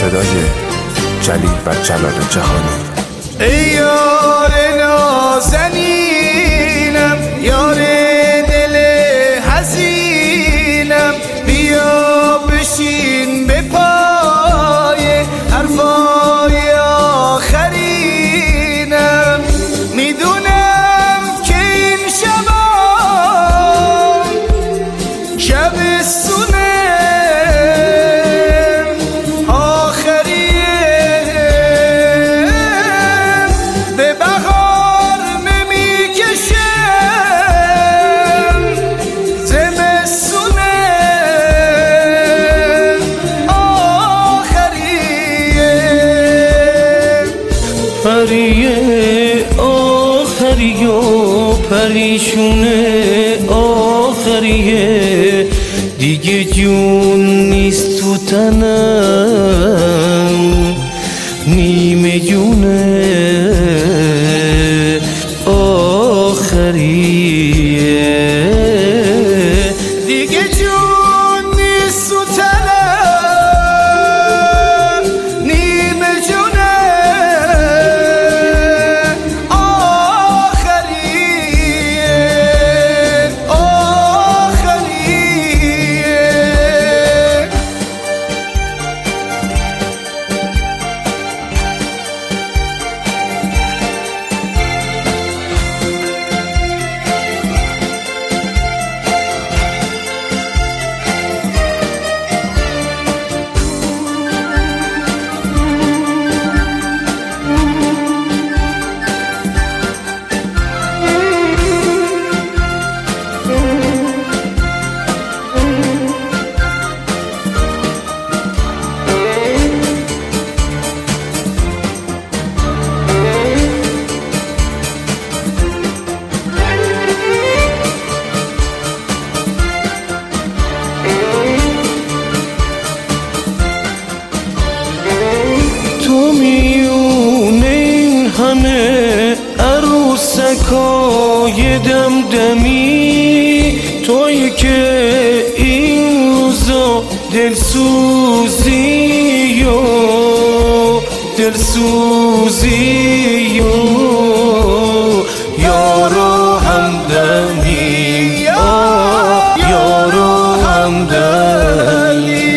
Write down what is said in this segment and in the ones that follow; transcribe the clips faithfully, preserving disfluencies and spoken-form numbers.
صدای جلیل و جلال جهانی. ای یار نازنینم، یار دل حزینم، بیا بشین به پای حرفای آخرینم. میدونم که این شبا شب سونه پریه آخریه پریشونه آخریه، دیگه جون نیست تو تنم، نیمه جونه آخریه، دیگه جون نیست تو تنم، نیمه جونه همه عروسکای دمدمی، تویی که این روزا دلسوزی و دلسوزی و یارو همدمی، یارو همدمی.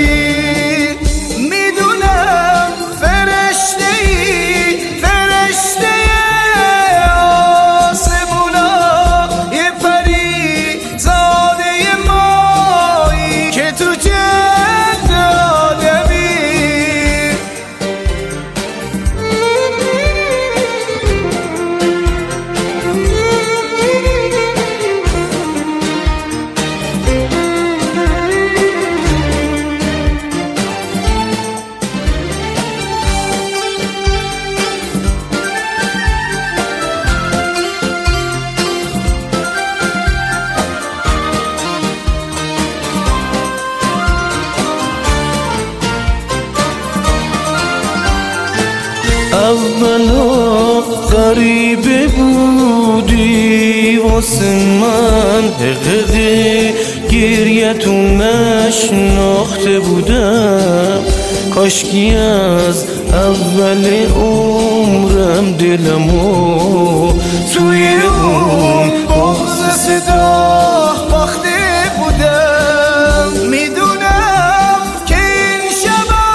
اولا غریبه بودی واسه من، حقیقی گریتو نشناخته بودم، کاشکی از اول عمرم دلمو توی اون بغض صدا باخته بودم. میدونم که این شبا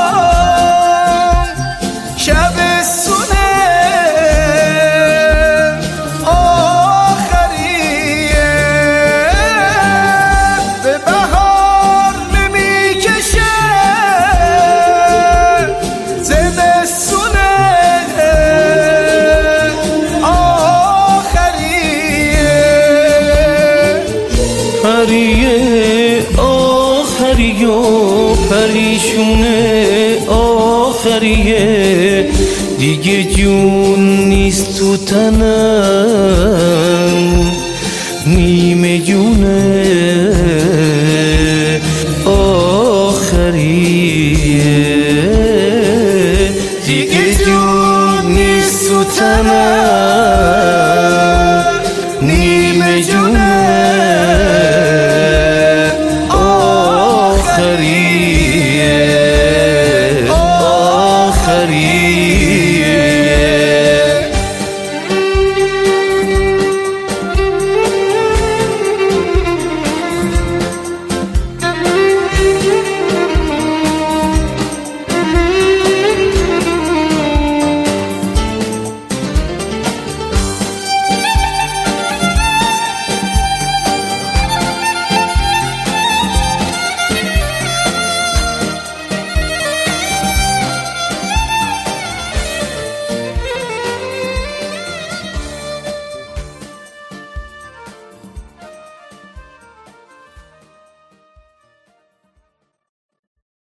شب سونه آخریه، به بهار نمیکشه زمستونه آخریه. پریه آخریه پریشونه آخریه، دیگه جون نیست تو تنم،